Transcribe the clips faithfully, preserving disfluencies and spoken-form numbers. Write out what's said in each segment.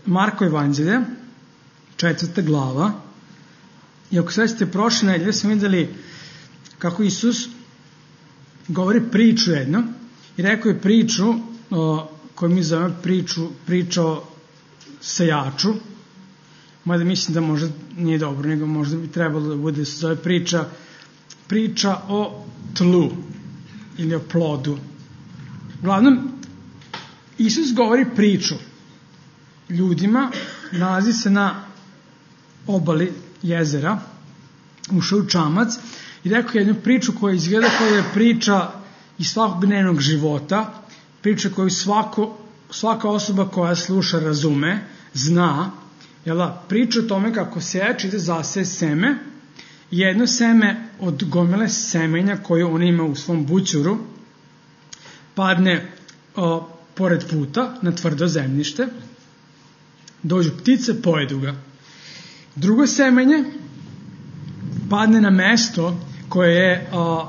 Marko evanđelje, četvrta glava. I ako sve ste prošle nedelje smo videli kako Isus govori priču jedno i rekao je priču o, koju mi zovemo priču, priča o sejaču, mada mislim da možda nije dobro, nego možda bi trebalo da bude da se zove priča, priča o tlu ili o plodu. Uglavnom, Isus govori priču ljudima, nalazi se na obali jezera, ušao u čamac i rekao jednu priču koja izgleda kao je priča iz svakodnevnog života, priča koju svako, svaka osoba koja sluša razume, zna, jel da, priča o tome kako sejač ide zaseje seme i jedno seme od gomile semenja koje on ima u svom bućuru padne o, pored puta na tvrdo zemljište, dođu ptice, pojedu ga. Drugo semenje padne na mesto koje je a,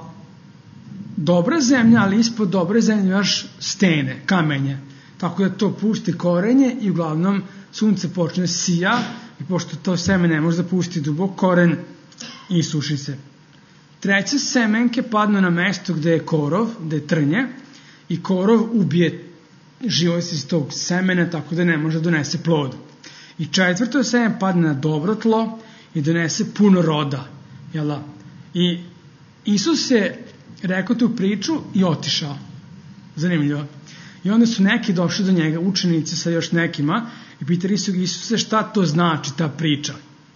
dobra zemlja, ali ispod dobre zemlje imaš stene, kamenje. Tako da to pusti korenje i uglavnom sunce počne sija i pošto to seme ne može da pusti dubok koren i suši se. Treće semenke padnu na mesto gde je korov, gde je trnje i korov ubije život iz tog semena tako da ne može da donese plod. I četvrto seme padne na dobro tlo i donese puno roda. Jel da? I Isus je rekao tu priču i otišao. Zanimljivo. I onda su neki došli do njega, učenici sa još nekima, i pitali su ga, Isuse, šta to znači ta priča?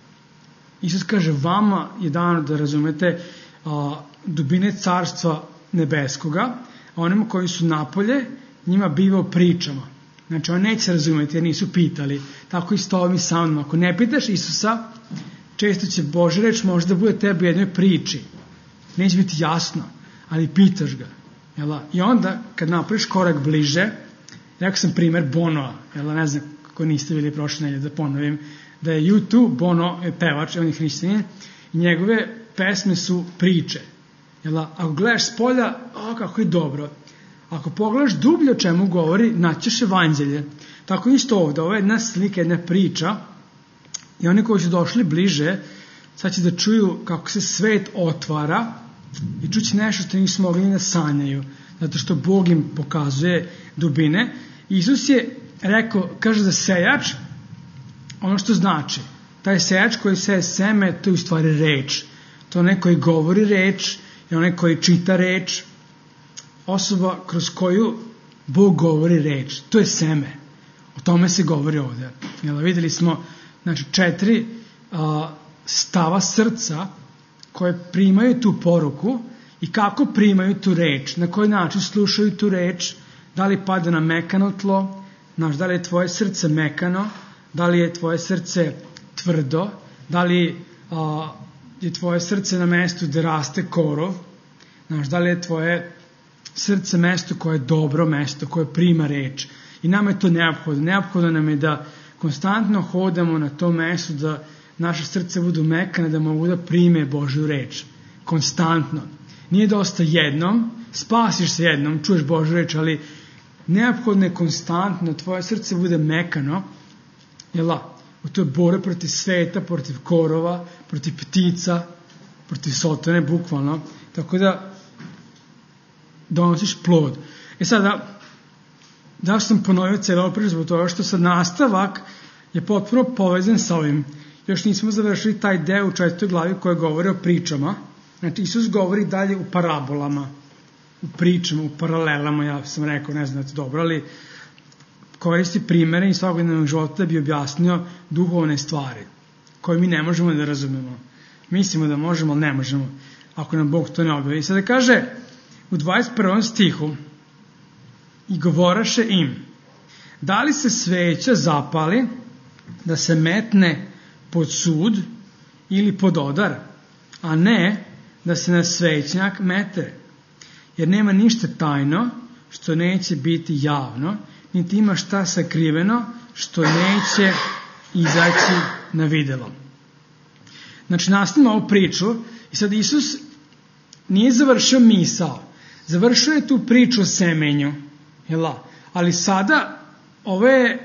Isus kaže, vama je dano da razumete a, dubine carstva nebeskoga, a onima koji su napolje, njima biva o pričama. Znači, oni neće razumeti jer nisu pitali. Tako isto ovim sa mnom. Ako ne pitaš Isusa, često će Božja reč možda bude tebi u jednoj priči. Neće biti jasno, ali pitaš ga. Jela? I onda, kad napraviš korak bliže, rekao sam primer Bonoa, jela? Ne znam kako niste bili prošle nedelje, da ponovim, da je U dva, Bono je pevač, on je hrišćanin, i njegove pesme su priče. Jela? Ako gledaš s polja, o, kako je dobro. Ako pogledaš dublje o čemu govori, naćeš evanđelje. Tako isto ovdje, ovo je jedna slika, jedna priča, i oni koji su došli bliže, sad će da čuju kako se svet otvara i čući nešto što nisu mogli da sanjaju, zato što Bog im pokazuje dubine. Isus je rekao, kaže da sejač, ono što znači, taj sejač koji seje seme, to je u stvari reč. To je onaj koji govori reč i onaj koji čita reč, osoba kroz koju Bog govori reč. To je seme. O tome se govori ovdje. Jel, videli smo znači, četiri a, stava srca koje primaju tu poruku i kako primaju tu reč, na koji način slušaju tu reč, da li pada na mekano tlo, znaš, da li je tvoje srce mekano, da li je tvoje srce tvrdo, da li a, je tvoje srce na mestu gde raste korov, znaš, da li je tvoje srce mesto koje je dobro mesto, koje prima reč. I nama je to neophodno. Neophodno nam je da konstantno hodamo na to mesto, da naše srce budu mekane, da mogu da prime Božju reč. Konstantno. Nije dosta jednom, spasiš se jednom, čuješ Božju reč, ali neophodno je konstantno, tvoje srce bude mekano, jel' u toj borbi protiv sveta, protiv korova, protiv ptica, protiv sotone, bukvalno. Tako da donosiš plod. E sada, zašto sam ponovio cijelo priču zbog toga što sad nastavak je potpuno povezan sa ovim. Još nismo završili taj deo u četvrtoj glavi koja govori o pričama. Znači, Isus govori dalje u parabolama, u pričama, u paralelama, ja sam rekao, ne znate dobro, ali koristi primere iz svakodnevnog života da bi objasnio duhovne stvari koje mi ne možemo da razumemo. Mislimo da možemo, ali ne možemo, ako nam Bog to ne objavi. I sada kaže u dvadeset prvom stihu, i govoraše im, da li se sveća zapali da se metne pod sud ili pod odar, a ne da se na svećnjak mete, jer nema ništa tajno što neće biti javno, niti ima šta sakriveno što neće izaći na videlo. Znači, nastavimo ovu priču i sad Isus nije završio misao, završio je tu priču o semenju, jel? Ali sada ovo je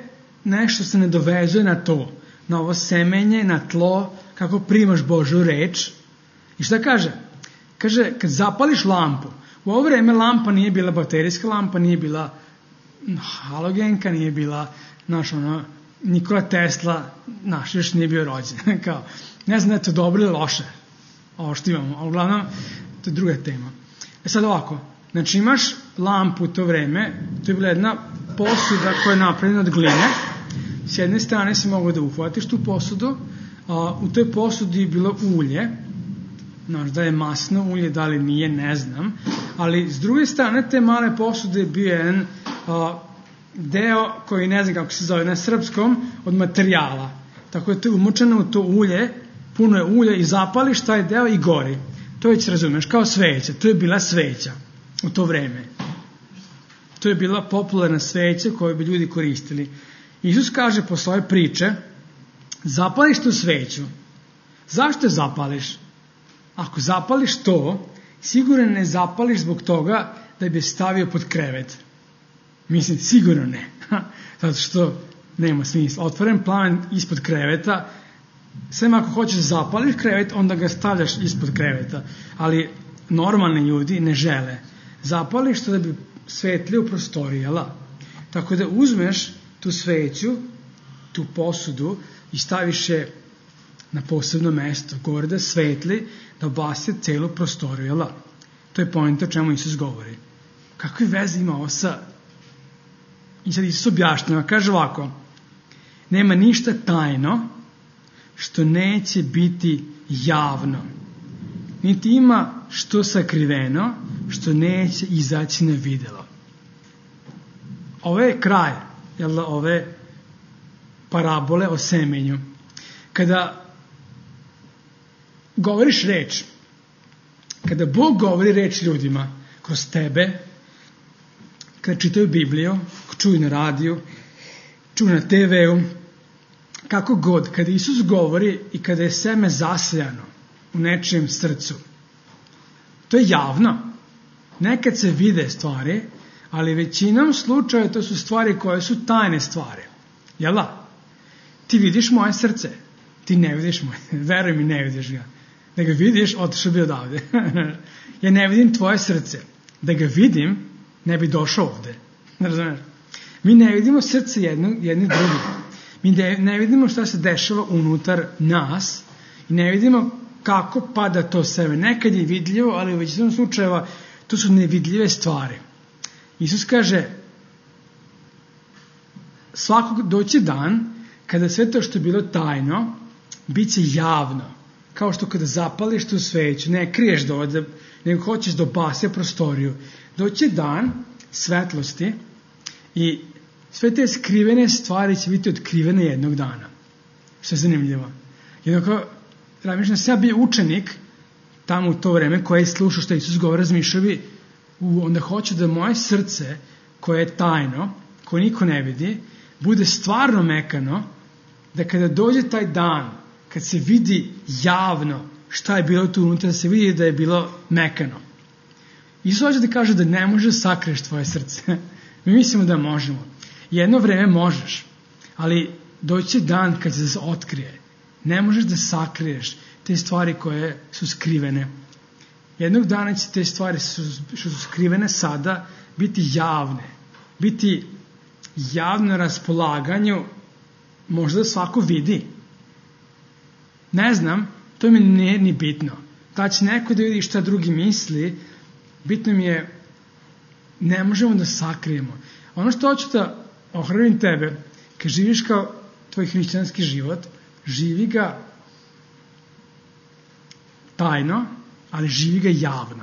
nešto se ne dovezuje na to, na ovo semenje, na tlo, kako primaš Božju reč. I šta kaže? Kaže, kad zapališ lampu, u ovo vreme lampa nije bila baterijska lampa, nije bila halogenka, nije bila, znaš, ono, Nikola Tesla, naš, još nije bio rođen. Kao, ne znam da je to dobro ili loše, ovo što imamo, ali uglavnom, to je druga tema. E sad ovako, znači imaš lampu u to vreme, to je bila jedna posuda koja je napravljena od gline, s jedne strane si mogao da uhvatiš tu posudu, a u toj posudi je bilo ulje, znaš, da je masno ulje, da li nije, ne znam, ali s druge strane te male posude je bio jedan a, deo koji ne znam kako se zove na srpskom, od materijala. Tako je to umočeno u to ulje, puno je ulja i zapališ taj deo i gori. To već razumeš, kao sveća. To je bila sveća u to vreme. To je bila popularna sveća koju bi ljudi koristili. Isus kaže po svoje priče, zapališ tu sveću. Zašto je zapališ? Ako zapališ to, sigurno ne zapališ zbog toga da bi stavio pod krevet. Mislim, sigurno ne. Zato što nema smisla. Otvoren plamen ispod kreveta, sve ako hoćeš zapališ krevet, onda ga stavljaš ispod kreveta. Ali normalni ljudi ne žele. Zapališ to da bi svetlio prostorijala. Tako da uzmeš tu sveću, tu posudu i staviš je na posebno mesto, gore da svetli, da obasje celu prostorijala. To je poenta o čemu Isus govori. Kakve veze ima ovo sa... I sad Isus objašnjava, kaže ovako, nema ništa tajno što neće biti javno. Niti ima što sakriveno što neće izaći na videlo. Ovo je kraj, jel da, ove parabole o semenju. Kada govoriš reč, kada Bog govori reč ljudima kroz tebe, kada čitaju Bibliju, čuju na radiju, čuju na te veu, kako god, kada Isus govori i kada je seme zasejano u nečijem srcu, to je javno. Nekad se vide stvari, ali većinom slučaja to su stvari koje su tajne stvari. Jel da? Ti vidiš moje srce, ti ne vidiš moje, veruj mi, ne vidiš ga. Da ga vidiš, otišao bi odavde. Ja ne vidim tvoje srce. Da ga vidim, ne bi došao ovde. Razumeš? Mi ne vidimo srce jednog, jedni drugi. Mi ne, ne vidimo šta se dešava unutar nas i ne vidimo kako pada to sebe. Nekad je vidljivo, ali u većinom slučajeva to su nevidljive stvari. Isus kaže, svakog doći dan kada sve to što je bilo tajno bit će javno. Kao što kada zapališ tu sveću, ne kriješ dovode, nego hoćeš da obasja prostoriju. Doći dan svetlosti i sve te skrivene stvari će biti otkrivene jednog dana. Što je zanimljivo. Jednako, razmišljam, sam ja bio učenik tamo u to vreme koje je slušao što Isus govori, razmišljao bi, onda hoću da moje srce koje je tajno, koje niko ne vidi, bude stvarno mekano, da kada dođe taj dan, kad se vidi javno šta je bilo tu unutra, da se vidi da je bilo mekano. Isus hoće da kaže da ne možeš sakriješ tvoje srce. Mi mislimo da možemo. Jedno vreme možeš, ali doći dan kad se otkrije. Ne možeš da sakriješ te stvari koje su skrivene. Jednog dana će te stvari što su skrivene sada biti javne. Biti javno na raspolaganju, možda svako vidi. Ne znam, to mi nije ni bitno. Da će neko da vidi šta drugi misli, bitno mi je, ne možemo da sakrijemo. Ono što hoću da ohrabrim tebe, kad živiš kao tvoj hrišćanski život, živi ga tajno, ali živi ga javno.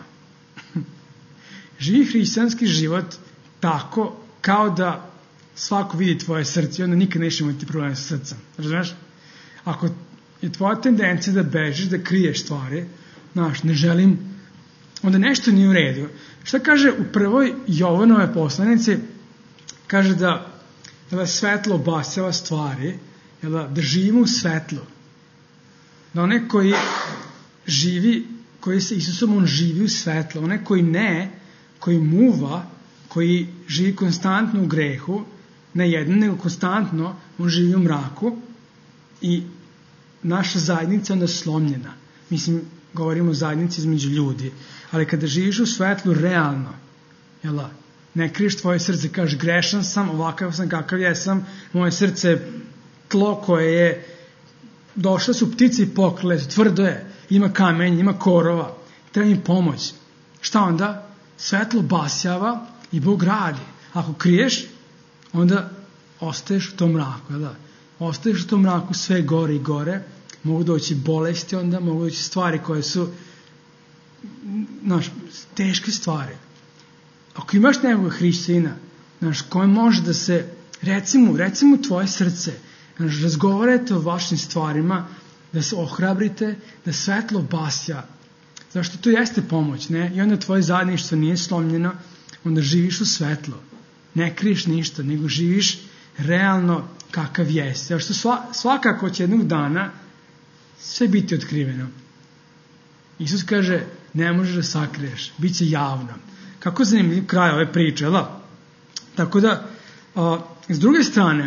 Živi hrišćanski život tako kao da svako vidi tvoje srce i onda nikad nećeš imati problema sa srcem. Razumeš? Ako je tvoja tendencija da bežiš, da kriješ stvari, znaš, ne želim, onda nešto nije u redu. Šta kaže u prvoj Jovanove poslanici? Kaže da, da svetlo obasjava stvari, da, da živimo u svetlu. Da onaj koji živi, koji se Isusom, on živi u svetlu. Onaj koji ne, koji muva, koji živi konstantno u grehu, ne jedno, nego konstantno on živi u mraku i naša zajednica je onda slomljena. Mislim, govorimo o zajednici između ljudi, ali kada živiš u svetlu realno, jel da, ne kriješ tvoje srce, kažeš grešan sam, ovakav sam, kakav jesam, moje srce je tlo koje je, došle su ptice i pokrile, tvrdo je, ima kamenja, ima korova, treba im pomoć. Šta onda? Svetlo basjava i Bog radi. Ako kriješ, onda ostaješ u tom mraku, jel da? Ostaješ u tom mraku sve gore i gore, mogu doći bolesti onda, mogu doći stvari koje su, znaš, teške stvari. Ako imaš nekog hrišćanina, znaš, koje može da se, recimo, recimo tvoje srce, znaš, razgovarajte o vašim stvarima, da se ohrabrite, da svetlo basja, zašto to jeste pomoć, ne? I onda tvoje zajedništvo nije slomljeno, onda živiš u svetlo, ne kriješ ništa, nego živiš realno kakav jeste. Zašto sva, svakako će jednog dana sve biti otkriveno. Isus kaže, ne možeš da sakriješ, bit će javno. Kako zanimljiv kraj ove priče, da? Tako da, a, s druge strane,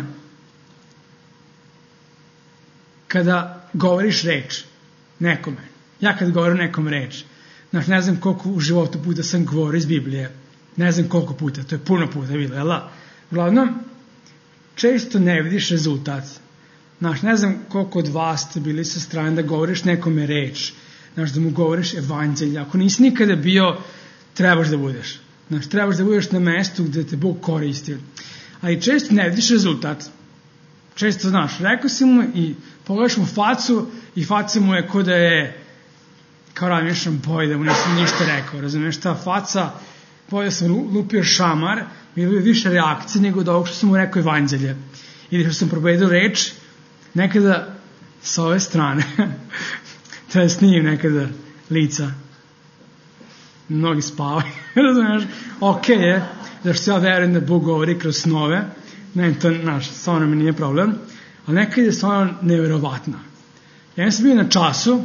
kada govoriš reč nekome, ja kad govorim nekom reč, znaš, ne znam koliko u životu puta sam govorio iz Biblije, ne znam koliko puta, to je puno puta bilo, jel da? Uglavnom, često ne vidiš rezultat. Znaš, ne znam koliko od vas ste bili sa strane da govoriš nekome reč, znaš, da mu govoriš evanđelje. Ako nisi nikada bio, trebaš da budeš. Znaš, trebaš da budeš na mestu gde te Bog koristi. Ali često ne vidiš rezultat. Često, znaš, rekao si mu i pogledaš mu facu i faca mu je ko da je kao razmišljam boj, da mu nisam ništa rekao. Razumiješ, ta faca, boj da sam lupio šamar, bilo je više reakcije nego od ovog što sam mu rekao evanđelje. Ili što sam probedio reč, nekada sa ove strane, treba snimim nekada lica, mnogi spavaju, razumiješ, ok je, zašto ja verujem da Bog govori kroz snove, ne, to, znaš, stvarno mi nije problem, ali nekada je stvarno neverovatna. Ja sam bio na času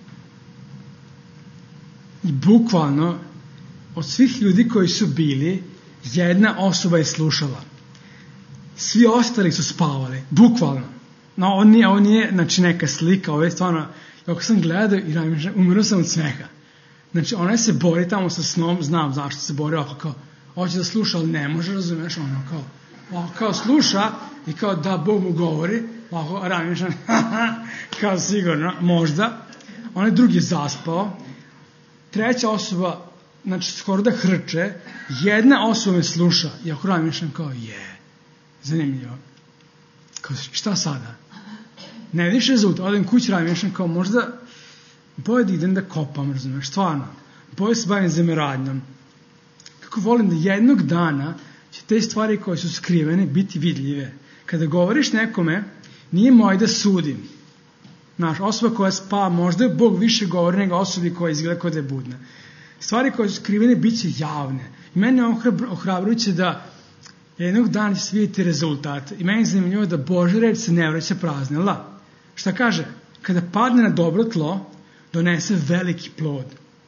i bukvalno od svih ljudi koji su bili, jedna osoba je slušala. Svi ostali su spavali, bukvalno. No, on nije, on nije, znači, neka slika, ovo je stvarno, ako sam gledao i umiruo sam od smeha. Znači, ona se bori tamo sa snom, znam zašto se bori, ovako kao, hoće da sluša, ali ne može, razumeš, ono kao, ovako kao sluša i kao da Bog mu govori, ovako razmišljam, kao sigurno, možda. On je drugi zaspao, treća osoba, znači, skoro da hrče, jedna osoba me sluša i ako razmišljam kao, je, zanimljivo. Kao, šta sada? Ne vidiš rezultat, odem kući, razmišljam kao, možda boje da idem da kopam, razumiješ, stvarno. Boje se bavim zemeradnjom. Kako volim da jednog dana će te stvari koje su skrivene biti vidljive. Kada govoriš nekome, nije moj da sudim. Znaš, osoba koja spa, možda Bog više govori nego osobi koja izgleda kao da je budna. Stvari koje su skrivene bit će javne. I meni je ohrabrujuće da jednog dana će vidjeti rezultat. I meni je zanimljivo da Božja reč se ne vraća prazna. La, šta kaže? Kada padne na dobro tlo, donese veliki plod.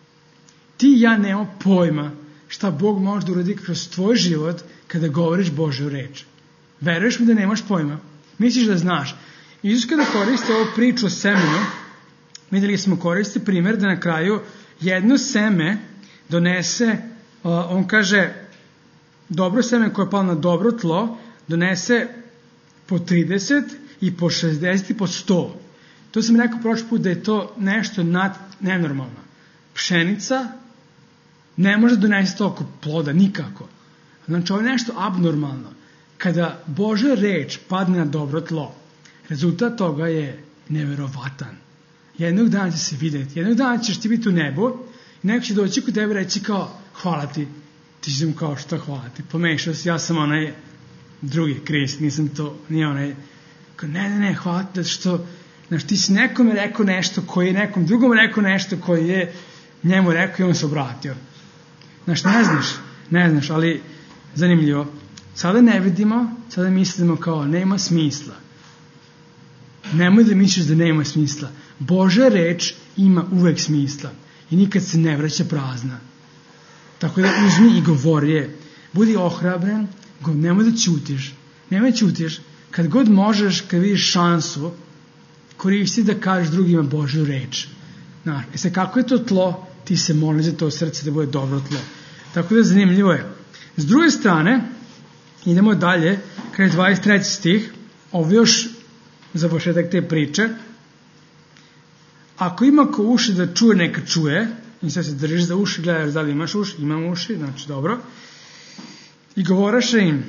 Ti i ja nemamo pojma šta Bog može da uradi kroz tvoj život kada govoriš Božju reč. Veruješ mi da nemaš pojma? Misliš da znaš? Isus kada koristi ovu priču o semenu, vidjeli smo koristi primjer da na kraju jedno seme donese, on kaže, dobro seme koje je palo na dobro tlo, donese po trideset i po šezdeset i po sto. To sam rekao prošli put da je to nešto nad, nenormalno. Pšenica ne može donesti toliko ploda, nikako. Znači, ovo je nešto abnormalno. Kada Božja reč padne na dobro tlo, rezultat toga je neverovatan. Jednog dana će se vidjeti. Jednog dana ćeš ti biti u nebu i neko će doći kod tebe i reći kao, hvala ti. Ti ćeš mu kao, što hvala ti? Pomešao si, ja sam onaj drugi Krist, nisam to, nije onaj. Kao, ne, ne, ne, hvala ti, što, znaš, ti si nekome rekao nešto koji je nekom drugom rekao nešto koji je njemu rekao i on se obratio. Znaš, ne znaš, ne znaš, ali zanimljivo. Sada ne vidimo, sada mislimo kao, nema smisla. Nemoj da misliš da nema smisla. Božja reč ima uvek smisla i nikad se ne vraća prazna. Tako da uzmi i govori je. Budi ohrabren, nemoj da ćutiš. Nemoj ćutiš. Kad god možeš, kad vidiš šansu, koristi da kažeš drugima Božju reč. Znaš, e sad, kako je to tlo, ti se moli za to srce da bude dobro tlo. Tako da zanimljivo je. S druge strane, idemo dalje, kada je dvadeset treći stih, ovo još završetak te priče. Ako ima ko uši da čuje, neka čuje, i sad se držiš za uši, gledaš da li imaš uši, imam uši, znači dobro. I govoraše im,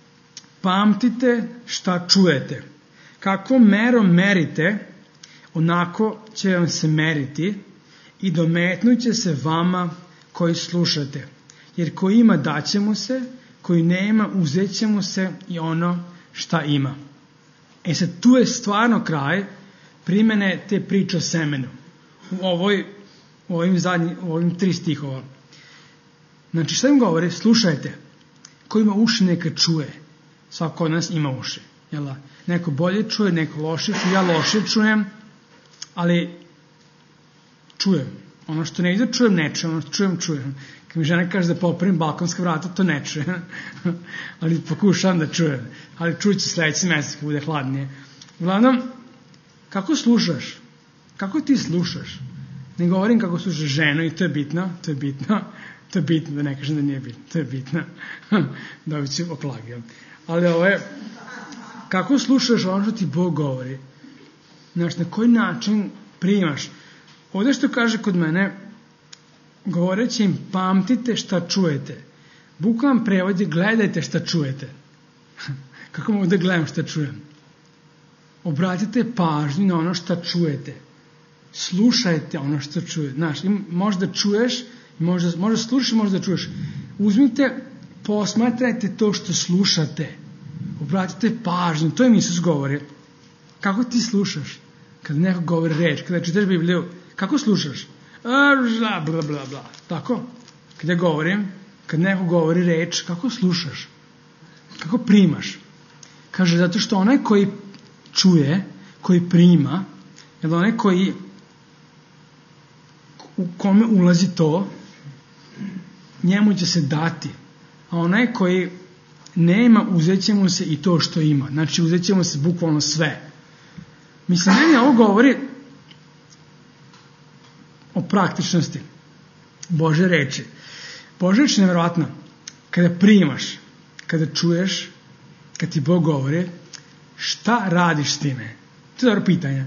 pamtite šta čujete. Kakvom merom merite, onako će vam se meriti i dometnut će se vama koji slušate. Jer ko ima daće mu se, koji nema uzet će mu se i ono šta ima. E sad, tu je stvarno kraj primene te priče o semenu. U, ovoj, u, ovim, zadnji, u ovim tri stihova. Znači, šta im govore? Slušajte. Ko ima uši, neka čuje. Svako od nas ima uši. Jel? Neko bolje čuje, neko loše čuje. Ja loše čujem, ali čujem. Ono što ne ide čujem, ne čujem. Ono što čujem, čujem. Kad mi žena kaže da popravim balkonska vrata, to ne čujem. Ali pokušavam da čujem. Ali čuću sledeći mesec kad bude hladnije. Uglavnom, kako slušaš? Kako ti slušaš? Ne govorim kako slušaš ženu i to je bitno, to je bitno, to je bitno, da ne kažem da nije bitno, to je bitno. Dobit ću oklagijom. Ali ovo je, kako slušaš ono što ti Bog govori? Znaš, na koji način primaš? Ovdje što kaže kod mene, govoreći im, pamtite šta čujete. Bukvalan prevod je, gledajte šta čujete. Kako mogu da gledam šta čujem? Obratite pažnju na ono šta čujete. Slušajte ono što čujete. Znaš, možda čuješ, možda, možda slušaš, možda čuješ. Uzmite, posmatrajte to što slušate. Obratite pažnju. To im Isus govori. Kako ti slušaš? Kada neko govori reč, kada čitaš Bibliju, kako slušaš? Bla, bla, bla, bla. Tako? Kada govorim, kad neko govori reč, kako slušaš? Kako primaš? Kaže, zato što onaj koji čuje, koji prima, jer onaj koji u kome ulazi to, njemu će se dati. A onaj koji nema, uzet će mu se i to što ima. Znači, uzet će mu se bukvalno sve. Mislim, meni ovo govori o praktičnosti Bože reči. Bože reči je nevjerojatno. Kada primaš, kada čuješ, kada ti Bog govori, šta radiš s time? To je dobro pitanje.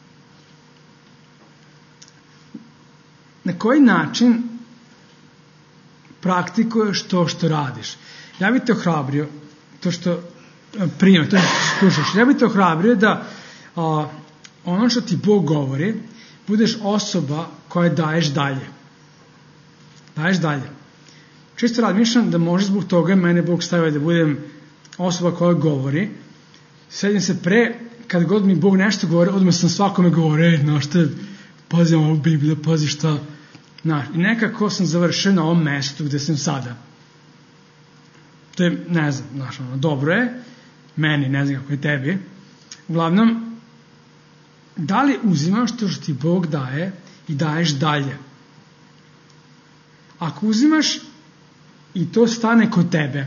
Na koji način praktikuješ to što radiš? Ja bih te ohrabrio, to što primaš, to što slušaš, ja bih te ohrabrio da a, ono što ti Bog govori, budeš osoba koja daješ dalje. Daješ dalje. Čisto razmišljam da može zbog toga mene Bog stavio da budem osoba koja govori. Sedim se pre, kad god mi Bog nešto govori, odmah sam svakome govore, znaš šta, pazi ovu Bibliju, pazi šta. Znaš, i nekako sam završio na ovom mestu gde sam sada. To je, ne znam, znaš, ono, dobro je, meni, ne znam kako je tebi. Uglavnom, da li uzimaš to što ti Bog daje i daješ dalje? Ako uzimaš i to stane kod tebe,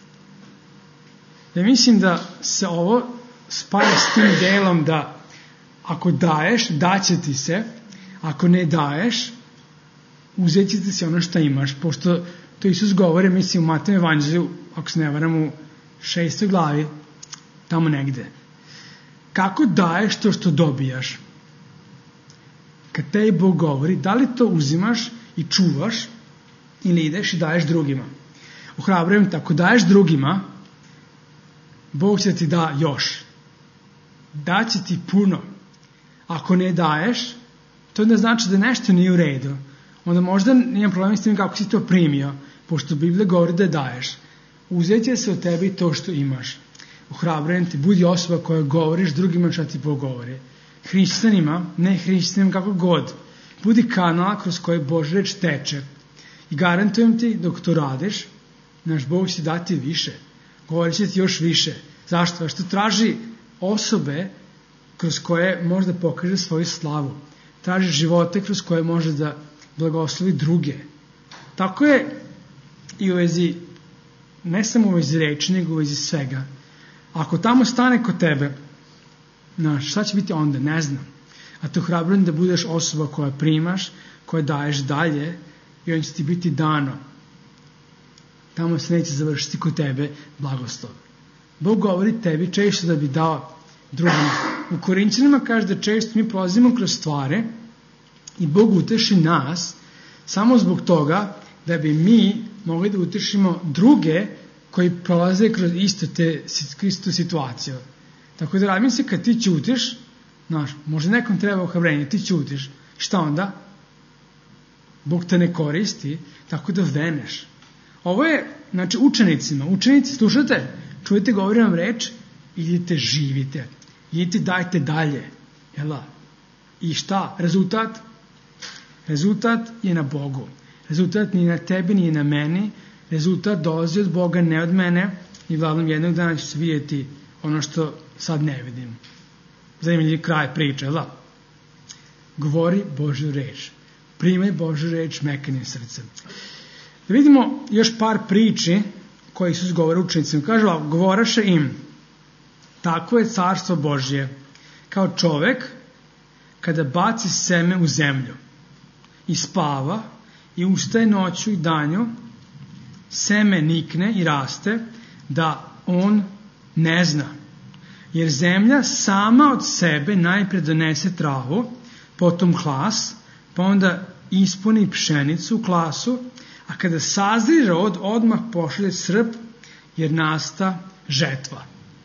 ja mislim da se ovo spaja s tim delom da ako daješ, daće ti se, ako ne daješ, uzet će ti se ono što imaš, pošto to Isus govori, mislim, u Mateju evanđelju, ako se ne varam, u šestoj glavi, tamo negde. Kako daješ to što dobijaš? Kad te Bog govori, da li to uzimaš i čuvaš ili ideš i daješ drugima? Ohrabrujem te, ako daješ drugima, Bog će ti da još. Daće ti puno. Ako ne daješ, to ne znači da nešto nije u redu. Onda možda nijem problema s tim kako si to primio, pošto Biblija govori da daješ. Uzet će se od tebi to što imaš. Ohrabrujem te, budi osoba koja govoriš drugima šta ti Bog govori. Hrišćanima, ne hrišćanima, kako god. Budi kanal kroz koji Božja reč teče. I garantujem ti, dok to radiš, naš Bog će dati više. Govorit će ti još više. Zašto? Što traži osobe kroz koje može da pokaže svoju slavu. Traži živote kroz koje može da blagoslovi druge. Tako je i u vezi, ne samo u vezi reči, nego u vezi svega. Ako tamo stane kod tebe, znaš, šta će biti onda? Ne znam. A te ohrabrujem da budeš osoba koja primaš, koja daješ dalje i on će ti biti dano. Tamo se neće završiti kod tebe blagoslov. Bog govori tebi često da bi dao drugim. U Korinćanima kaže da često mi prolazimo kroz stvari i Bog uteši nas samo zbog toga da bi mi mogli da utešimo druge koji prolaze kroz isto te, istu situaciju. Tako da radim se kad ti ćutiš, znaš, možda nekom treba ohrabrenje, ti ćutiš, šta onda? Bog te ne koristi, tako da veneš. Ovo je, znači, učenicima. Učenici, slušate, čujete, govorim vam reč, idite, živite. Idite, dajte dalje. Jela? I šta? Rezultat? Rezultat je na Bogu. Rezultat nije na tebi, nije na meni. Rezultat dolazi od Boga, ne od mene. I vladom jednog dana će se vidjeti ono što sad ne vidim. Zanimljiv kraj priče, jela? Govori Božju reč. Primaj Božju reč mekanim srcem. Da vidimo još par priči koje Isus govori učenicima. Kaže, govoraše im, tako je carstvo Božje, kao čovek kada baci seme u zemlju i spava i ustaje noću i danju, seme nikne i raste, da on ne zna. Jer zemlja sama od sebe najpre donese travu, potom hlas, pa onda ispuni pšenicu u klasu, a kada sazri rod, odmah pošalje srp, jer nasta žetva.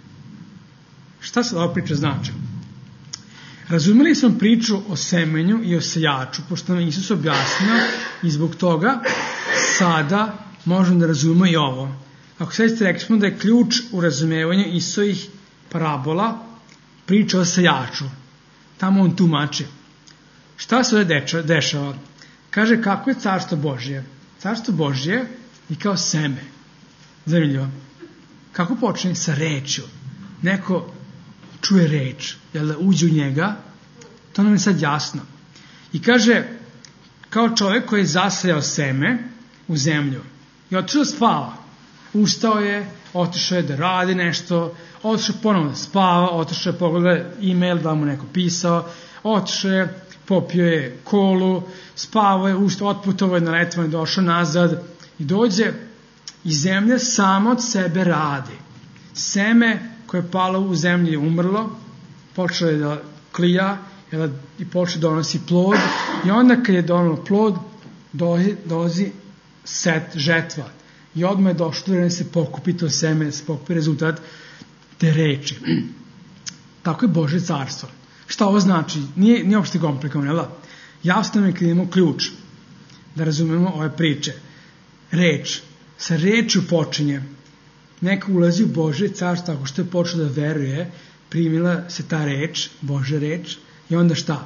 Šta sad ova priča znači? Razumeli smo priču o semenju i o sejaču, pošto nam Isus objasnio i zbog toga sada možemo da razumemo i ovo. Ako sad ste rekli smo da je ključ u razumevanju Isusovih parabola priča o sejaču. Tamo on tumači. Šta se ovdje dešava? Kaže, kako je carstvo Božje? Carstvo Božje je kao seme. Zanimljivo. Kako počne? Sa rečju. Neko čuje reč, jel, uđe u njega, to nam je sad jasno. I kaže, kao čovjek koji je zasejao seme u zemlju i otišao da spava. Ustao je, otišao je da radi nešto, otišao ponovno da spava, otišao je pogleda e-mail da mu neko pisao, otišao je, popio je kolu, spavao je, ustao, otputovao je na letovanje, došao nazad i dođe i zemlja sama od sebe radi. Seme koje je palo u zemlji je umrlo, počelo je da klija i počelo da donosi plod i onda kad je donalo plod, dolazi, dolazi set, žetva. I odmah je došlo da se pokupi to seme, da se pokupi rezultat te reči. Tako je Božje carstvo. Šta ovo znači? Nije, nije uopšte komplikovano, jel? Jasno je kad imamo ključ da razumemo ove priče. Reč. Sa rečju počinje. Neko ulazi u Božje carstvo, tako što je počeo da veruje, primila se ta reč, Božja reč, i onda šta?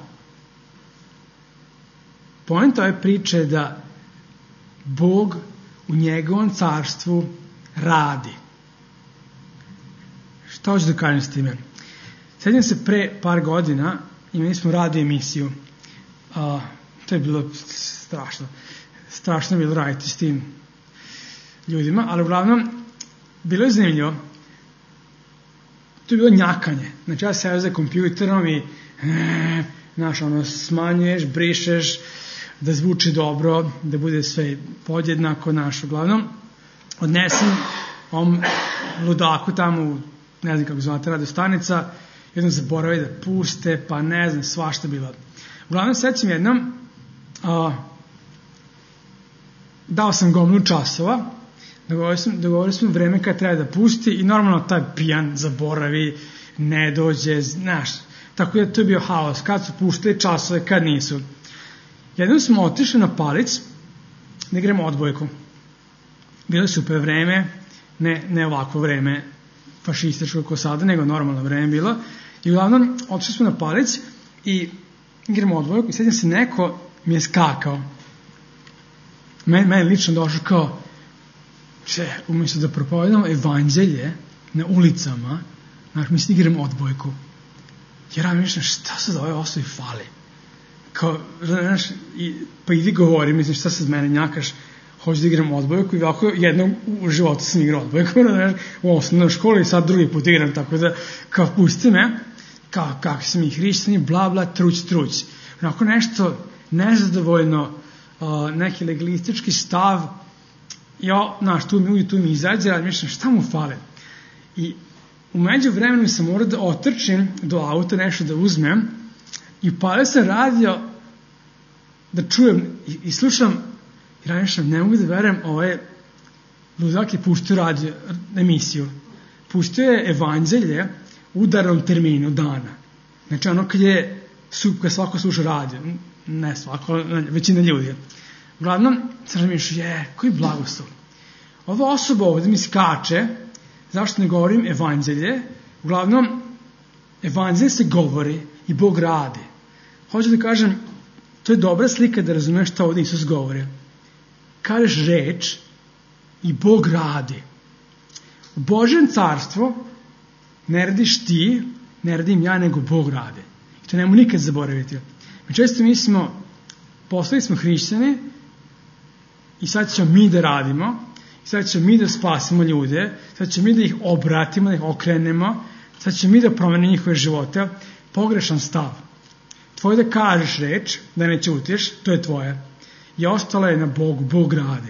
Poenta ove priče je da Bog u njegovom carstvu radi. Šta hoću da kažem s time? Sjećam se pre par godina, imali smo radio emisiju. A, to je bilo strašno. Strašno je bilo raditi s tim ljudima, ali uglavnom bilo je zanimljivo. To je bilo njakanje. Znači ja se za kompjuterom i e, znaš, ono, smanjuješ, brišeš, da zvuči dobro, da bude sve podjednako, naš, uglavnom. Odnesem ovom ludaku tamo u, ne znam kako zvate, radio stanica, jednom zaboravi da puste, pa ne znam, svašta bilo. Uglavnom, sećam jednom, a, dao sam gomnu časova, dogovorili smo, dogovorili smo vreme kada treba da pusti i normalno taj pijan zaboravi, ne dođe, znaš, tako da to je bio haos, kad su puštali časove, kad nisu. Jednom smo otišli na Palic da igramo odbojku. Bilo super vreme, ne, ne ovako vreme fašističko kao sada, nego normalno vreme bilo. I uglavnom otišli smo na Palic i igramo odbojku i sjećam se, neko mi je skakao. Meni, meni lično došao kao, če, umjesto da propovedamo evanđelje na ulicama, znaš, mi se igramo odbojku. Jer ja mislim, šta se da ove osobi fali? Kao, znaš, i, pa idi govori, mislim, šta se z mene njakaš, hoću da igram odbojku i ovako jednom u životu sam igrao odbojku, u osnovnoj školi i sad drugi put igram, tako da kao pusti me, kao kako sam ih hrišćani, bla bla, truć, truć. Onako nešto nezadovoljno, neki legalistički stav, ja, znaš, tu mi, tu mi izađe, ali mišljam, šta mu fale? I u međuvremenu sam morao da otrčim do auta, nešto da uzmem, i upalio sam radio da čujem i, i slušam, i razmišljam, ne mogu da verujem, ovaj ludak je pustio radio, emisiju. Pustio je evanđelje u udarnom terminu dana. Znači ono kad je, kad svako sluša radio, ne svako, većina ljudi. Uglavnom, sam razmišljao, je, koji blagoslov. Ova osoba ovdje mi skače, zašto ne govorim evanđelje? Uglavnom, evanđelje se govori i Bog radi. Hoću da kažem, to je dobra slika da razumeš šta ovdje Isus govori. Kažeš reč i Bog radi. U Božjem carstvu ne radiš ti, ne radim ja, nego Bog radi. I to nemo nikad zaboraviti. Mi često mislimo, postali smo hrišćani i sad ćemo mi da radimo, i sad ćemo mi da spasimo ljude, sad ćemo mi da ih obratimo, da ih okrenemo, sad ćemo mi da promenimo njihove živote. Pogrešan stav. Tvoje da kažeš reč, da ne ćutiš, to je tvoje. I ostalo je na Bogu, Bog radi.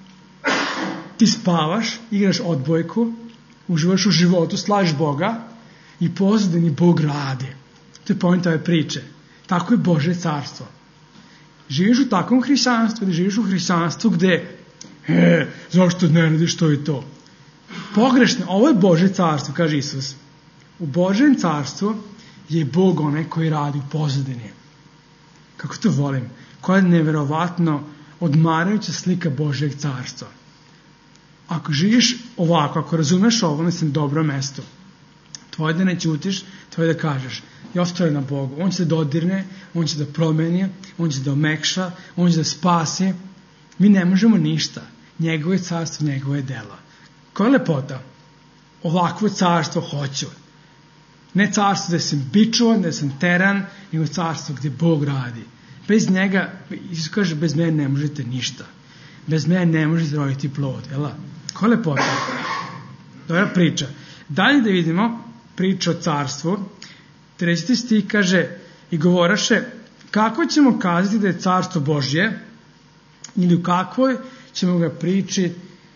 Ti spavaš, igraš odbojku, uživaš u životu, slaviš Boga i pozadini Bog radi. To je point ove priče. Tako je Božje carstvo. Živiš u takvom hrišćanstvu ili živiš u hrišćanstvu gde e, zašto ne radiš to i to? Pogrešno, ovo je Božje carstvo, kaže Isus. U Božjem carstvu je Bog onaj koji radi u pozadini. Kako to volim? Koja je neverovatno odmarajuća slika Božjeg carstva. Ako živiš ovako, ako razumeš ovo, onda si na dobro mesto. Tvoje da ne ćutiš, tvoje da kažeš. I ostaje na Bogu. On će da dodirne, on će da promeni, on će da omekša, on će da spasi. Mi ne možemo ništa. Njegovo je carstvo, njegovo je delo. Koja je lepota? Ovakvo carstvo hoću. Ne carstvo gde sam bičovan, gde sam teran, nego carstvo gde Bog radi. Bez njega, Isus kaže, bez mene ne možete ništa. Bez mene ne možete roditi plod. Jel? Koja je lepota? Dobra priča. Dalje da vidimo priču o carstvu. Treći stih kaže i govoraše kako ćemo kazati da je carstvo Božje ili u kakvoj ćemo ga priči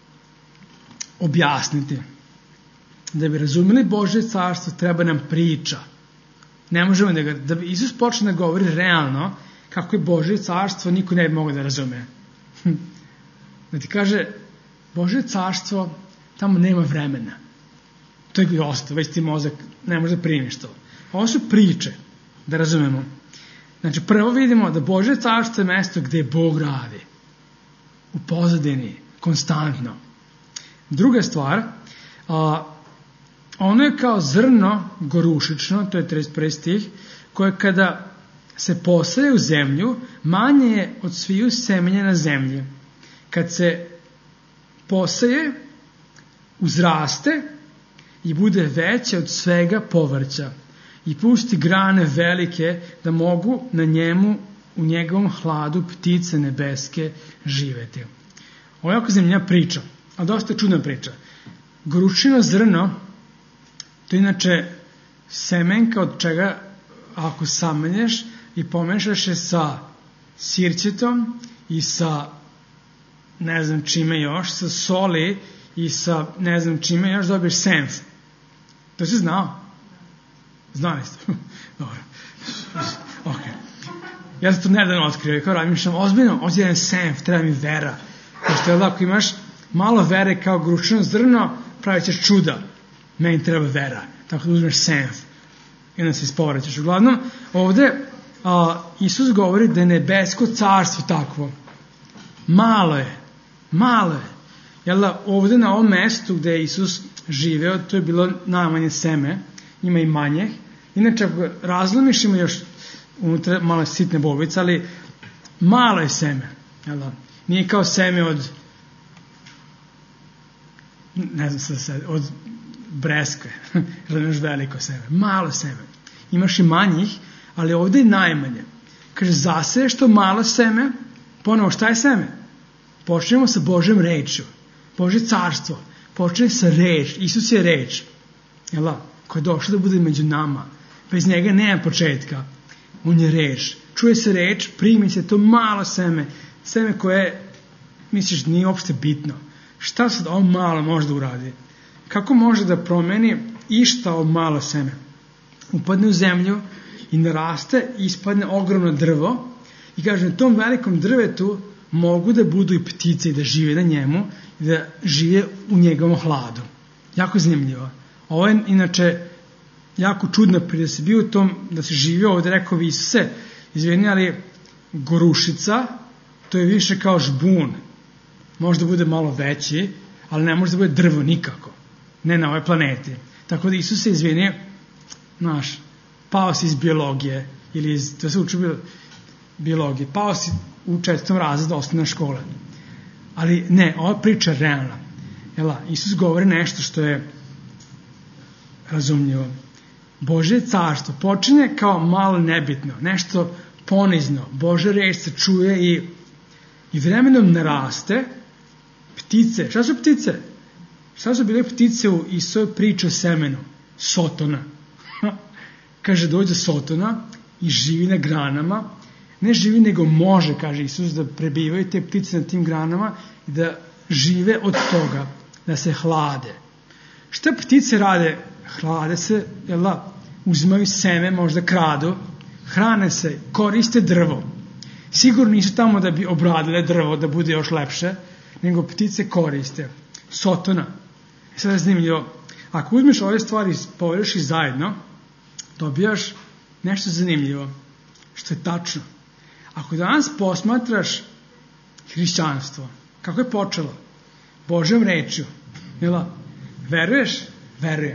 objasniti. Da bi razumeli Božje carstvo treba nam priča. Ne možemo da ga, da bi Isus počne da govori realno kako je Božje carstvo, niko ne bi mogao da razume. Da ti kaže, Božje carstvo, tamo nema vremena. To je dosta, već ti mozak ne može da primiš to. Ovo su priče, da razumemo. Znači, prvo vidimo da Božje carstvo je mesto gde Bog radi. U pozadini, konstantno. Druga stvar, a, ono je kao zrno gorušično, to je trideset prvi stih, koje kada se posaje u zemlju, manje je od sviju semenja na zemlji. Kad se posaje, uzraste i bude veće od svega povrća i pusti grane velike da mogu na njemu u njegovom hladu ptice nebeske živeti. Ovo je jako zanimljiva priča, a dosta čudna priča. Gorušino zrno, to je inače semenka od čega ako samenješ i pomešaš je sa sirćetom i sa ne znam čime još, sa soli i sa ne znam čime još dobiješ senf. To si znao? Znali ste? Dobro. Ok. Ja sam to nedavno otkrio i kao razmišljam, ozbiljno, ovdje jedan senf, treba mi vera. Pošto je da ako imaš malo vere kao gručino zrno, pravit ćeš čuda. Meni treba vera. Tako da uzmeš senf. I onda se ispovraćaš. Uglavnom, ovdje a, Isus govori da je nebesko carstvo takvo. Malo je. Malo je. Jel da, ovdje na ovom mestu gdje je Isus živeo, to je bilo najmanje seme, ima i manje. Inače, ako razlomiš, ima još unutra malo sitne bobice, ali malo je seme. Jel da? Nije kao seme od ne znam sad sad, od breskve, ili još veliko seme. Malo seme. Imaš i manjih, ali ovdje je najmanje. Kaže, zaseješ to malo seme, ponovo šta je seme? Počnemo sa Božjom rečju. Božje carstvo. Počne sa reč. Isus je reč. Jel' koja je došla da bude među nama. Bez njega nema početka. On je reč. Čuje se reč, primi se to malo seme. Seme koje, misliš, nije uopšte bitno. Šta sad ovo malo može da uradi? Kako može da promeni išta ovo malo seme? Upadne u zemlju i naraste i ispadne ogromno drvo i kaže, na tom velikom drvetu mogu da budu i ptice i da žive na njemu i da žive u njegovom hladu. Jako zanimljivo. Ovo je inače jako čudno prije da se bio u tom, da se živio ovdje, rekao vi Isuse, izvini, ali gorušica, to je više kao žbun. Možda bude malo veći, ali ne može da bude drvo nikako. Ne na ovoj planeti. Tako da Isus se izvini, znaš, pao si iz biologije, ili iz, to se uči biologije, pao si u četvrtom razredu osnovne škole. Ali ne, ova priča je realna. Jela, Isus govori nešto što je razumljivo. Božje carstvo počinje kao malo nebitno, nešto ponizno. Božja reč se čuje i, i vremenom naraste. Ptice, šta su ptice? Šta su bile ptice u Isusovoj priči o semenu? Sotona. Kaže, dođe sotona i živi na granama. Ne živi, nego može, kaže Isus, da prebivaju te ptice na tim granama i da žive od toga, da se hlade. Šta ptice rade? Hlade se, jel da, uzimaju seme, možda kradu, hrane se, koriste drvo. Sigurno nisu tamo da bi obradile drvo, da bude još lepše, nego ptice koriste. Sotona. Sada je zanimljivo. Ako uzmeš ove stvari, poveriš ih zajedno, dobijaš nešto zanimljivo, što je tačno. Ako danas posmatraš hrišćanstvo, kako je počelo? Božjom rečju. Jel da? Veruješ? Verujem.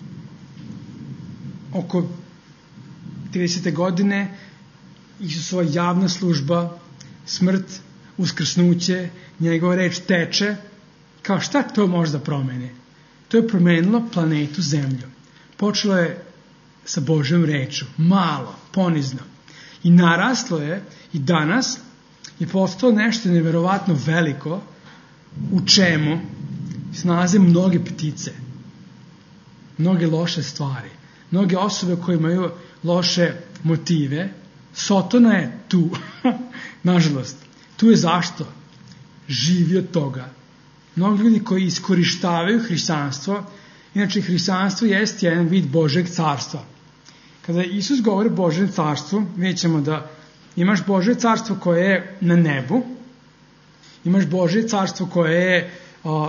Oko tridesete godine Isusova javna služba, smrt, uskrsnuće, njegova reč teče. Kao šta to može da promeni? To je promenilo planetu Zemlju. Počelo je sa Božjom rečju. Malo, ponizno. I naraslo je i danas je postalo nešto neverovatno veliko u čemu se nalaze mnoge ptice. Mnoge loše stvari. Mnoge osobe koje imaju loše motive. Sotona je tu. Nažalost. Tu je zašto? Živi od toga. Mnogi ljudi koji iskorištavaju hrišćanstvo, inače hrišćanstvo jeste jedan vid Božjeg carstva. Kada Isus govori o Božjem carstvu, vidjet ćemo da imaš Božje carstvo koje je na nebu, imaš Božje carstvo koje je a,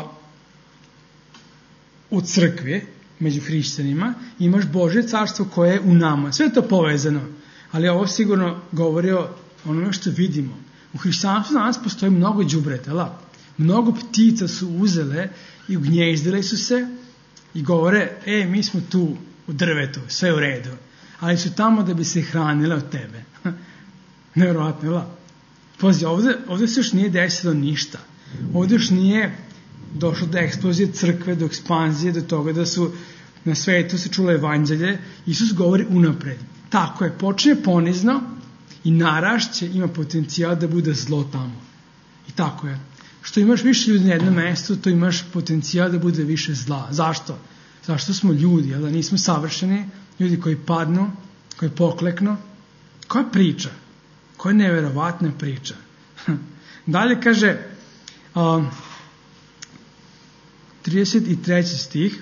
u crkvi, među hrišćanima, imaš Božje carstvo koje je u nama. Sve je to povezano, ali ovo sigurno govori o onome što vidimo. U hrišćanstvu danas postoji mnogo đubreta, mnogo ptica su uzele i ugnjezdile su se i govore, e, mi smo tu u drvetu, sve u redu, ali su tamo da bi se hranile od tebe. Nevjerovatno, jel? Pazi, ovde, ovde se još nije desilo ništa. Ovde još nije došlo do eksplozije crkve, do ekspanzije, do toga da su na svetu se čulo evanđelje. Isus govori unapred. Tako je, počinje ponizno i narašće, ima potencijal da bude zlo tamo. I tako je. Što imaš više ljudi na jednom mestu, to imaš potencijal da bude više zla. Zašto? Zašto smo ljudi, jel da nismo savršeni, ljudi koji padnu, koji pokleknu. Koja priča? Koja neverovatna priča? Dalje kaže um, trideset treći stih.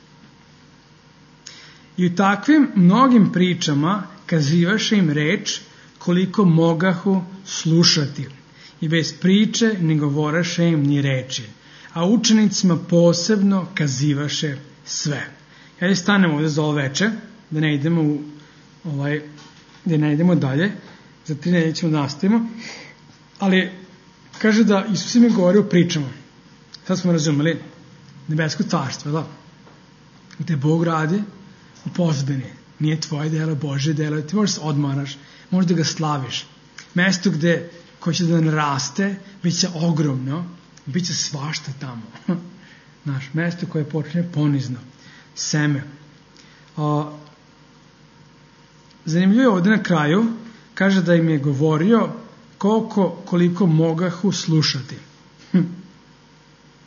I u takvim mnogim pričama kazivaše im reč koliko mogahu slušati. I bez priče ne govoraše im ni reči. A učenicima posebno kazivaše sve. Ja stanemo ovdje za ovo veče, da ne idemo u ovaj, da ne idemo dalje, za tri nedelje ćemo da nastavimo, ali kaže da Isus im je govorio o pričama. Sad smo razumeli nebesko carstvo, da? Gde Bog radi u pozadini. Nije tvoje delo, Božje delo, ti možeš se odmaraš, možeš da ga slaviš. Mesto gde koje će da naraste, bit će ogromno, bit će svašta tamo. Naš mesto koje počne ponizno. Seme. A, zanimljivo je ovdje na kraju, kaže da im je govorio koliko, koliko mogahu slušati.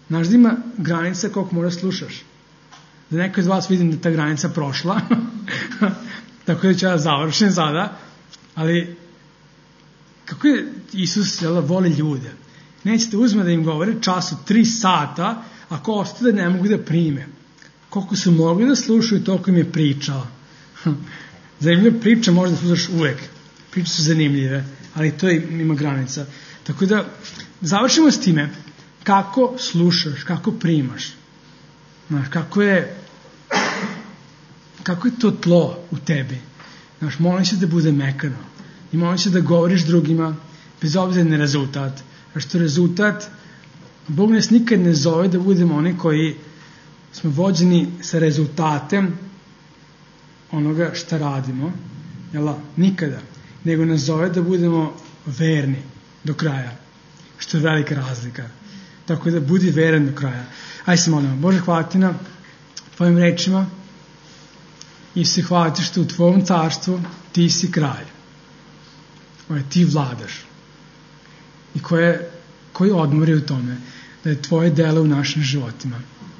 Znaš da ima granica koliko moraš slušaš. Da neko iz vas vidim da ta granica prošla, tako da ću ja završen sada, ali kako je Isus jel, voli ljude. Nećete uzme da im govore času tri sata, ako ostane ne mogu da prime. Koliko su mogli da slušaju, toliko im je pričala. Zanimljiva priča možda slušaš uvek. Priče su zanimljive, ali to ima granica. Tako da završimo s time kako slušaš, kako primaš. Znaš, kako je kako je to tlo u tebi. Znaš, molim se da bude mekano. I molim se da govoriš drugima bez obzira na rezultat. Jer što rezultat, Bog nas nikad ne zove da budemo oni koji smo vođeni sa rezultatem onoga šta radimo. Jel, nikada. Nego nas zove da budemo verni do kraja. Što je velika razlika. Tako da budi veren do kraja. Ajde se molimo. Bože, hvala ti na tvojim rečima i se hvala ti što u tvojom carstvu ti si kralj. Ovaj, ti vladaš. I koje, koji odmor je u tome da je tvoje delo u našim životima.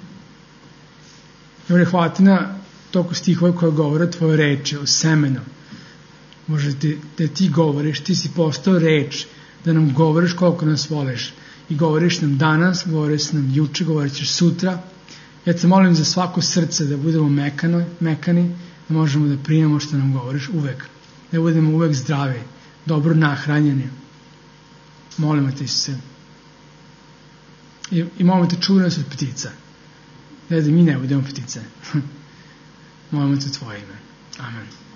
Bože, hvala ti na toliko stihova koje govore tvoje reče o semenu. Bože, ti, da ti govoriš, ti si postao reč, da nam govoriš koliko nas voliš. I govoriš nam danas, govoriš nam juče, govorit ćeš sutra. Ja te molim za svako srce da budemo mekano, mekani, da možemo da primamo što nam govoriš uvek. Da budemo uvek zdravi, dobro nahranjeni. Molimo te se. I, i molimo te čuvaj nas od ptica. Da, da mi ne budemo ptice. Molimo te tvoje ime. Amen.